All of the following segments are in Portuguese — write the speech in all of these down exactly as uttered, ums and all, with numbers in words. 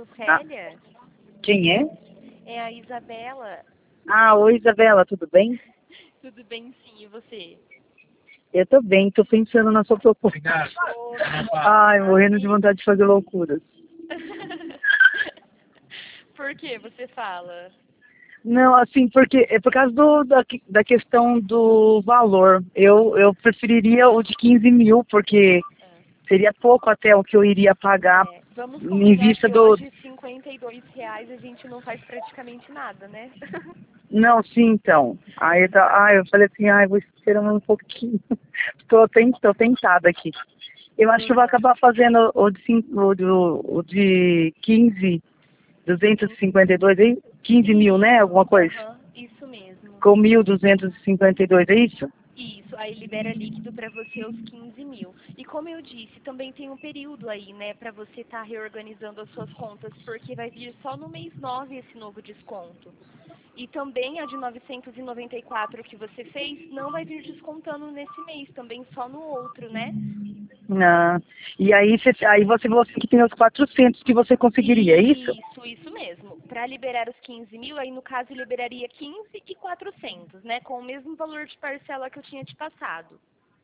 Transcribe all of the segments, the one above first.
Ah, Lucélia? quem é? É a Isabela. Ah, oi Isabela, tudo bem? Tudo bem, sim, e você? Eu tô bem, tô pensando na sua proposta. Ô, Ai, morrendo de vontade de fazer loucuras. Por que você fala? Não, assim, porque é por causa do, da, da questão do valor. Eu, eu preferiria o de quinze mil, porque Ah, seria pouco até o que eu iria pagar é, vamos em combinar vista que do... hoje cinquenta e dois reais a gente não faz praticamente nada, né? Não, sim, então. Aí eu, tá- ah, eu falei assim, ai, vou esperar um pouquinho. Estou tô tentada aqui. Eu acho que eu vou Uhum. acabar fazendo o de, cin- o do, o de quinze, duzentos e cinquenta e dois, aí? quinze mil, né? Isso, Alguma coisa. aham, isso mesmo. Com mil duzentos e cinquenta e dois, é isso? Isso, aí libera líquido para você os quinze mil. E como eu disse, também tem um período aí, né, para você estar reorganizando as suas contas, porque vai vir só no mês nove esse novo desconto. E também a de novecentos e noventa e quatro que você fez não vai vir descontando nesse mês, também só no outro, né? Ah, e aí você, aí você falou assim que tem os quatrocentos que você conseguiria, é isso? Isso, isso mesmo. Para liberar os quinze mil, aí no caso liberaria quinze e quatrocentos, né? Com o mesmo valor de parcela que eu tinha te passado.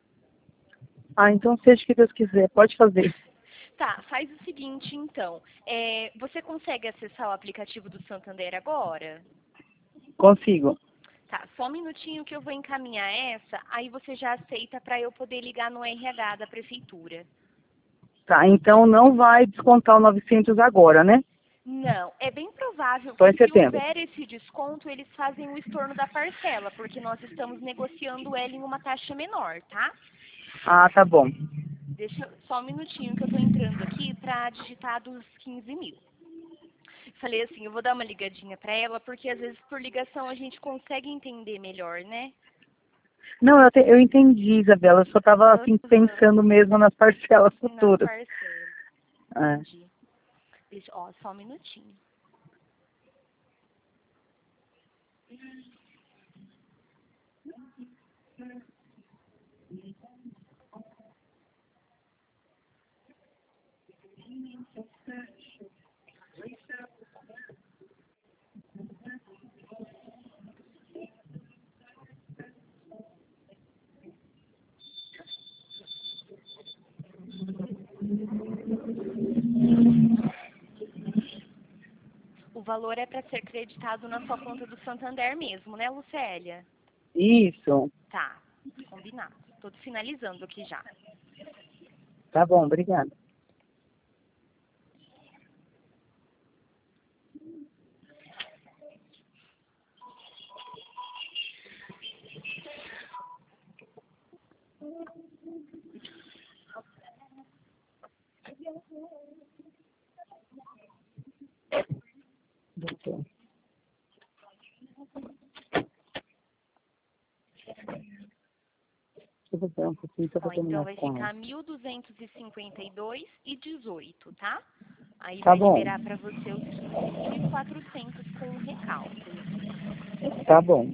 Ah, então seja o que Deus quiser, pode fazer. Tá, faz o seguinte então. É, você consegue acessar o aplicativo do Santander agora? Consigo. Tá, só um minutinho que eu vou encaminhar essa, aí você já aceita para eu poder ligar no R H da prefeitura. Tá, então não vai descontar o novecentos agora, né? Não, é bem provável Só que em se setembro. houver esse desconto, eles fazem o estorno da parcela, porque nós estamos negociando ela em uma taxa menor, tá? Ah, tá bom. Deixa só um minutinho que eu estou entrando aqui para digitar dos quinze mil. Falei assim, eu vou dar uma ligadinha para ela, porque às vezes por ligação a gente consegue entender melhor, né? Não, eu, te- eu entendi, Isabela, eu só estava assim Aham, pensando mesmo nas parcelas nas futuras. parcelas, É. entendi. Deixa, ó, só um minutinho. O valor é para ser creditado na sua conta do Santander mesmo, né, Lucélia? Isso. Tá, combinado. Tô finalizando aqui já. Tá bom, obrigada. Doutor. Deixa eu ver um pouquinho só Ó, para então terminar vai com ela. ficar mil duzentos e cinquenta e dois e dezoito, tá? Aí Tá vai bom, liberar para você os quinze mil e quatrocentos com o recálculo. tá bom.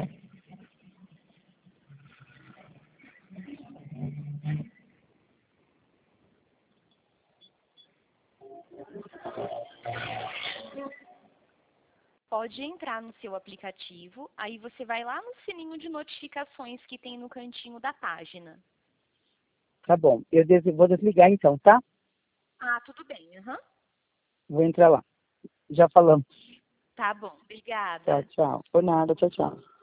Pode entrar no seu aplicativo, aí você vai lá no sininho de notificações que tem no cantinho da página. Tá bom. Eu des- vou desligar então, tá? Ah, tudo bem, aham. Vou entrar lá. Já falamos. Tá bom, Tchau, obrigada. tchau. Por nada, tchau, tchau.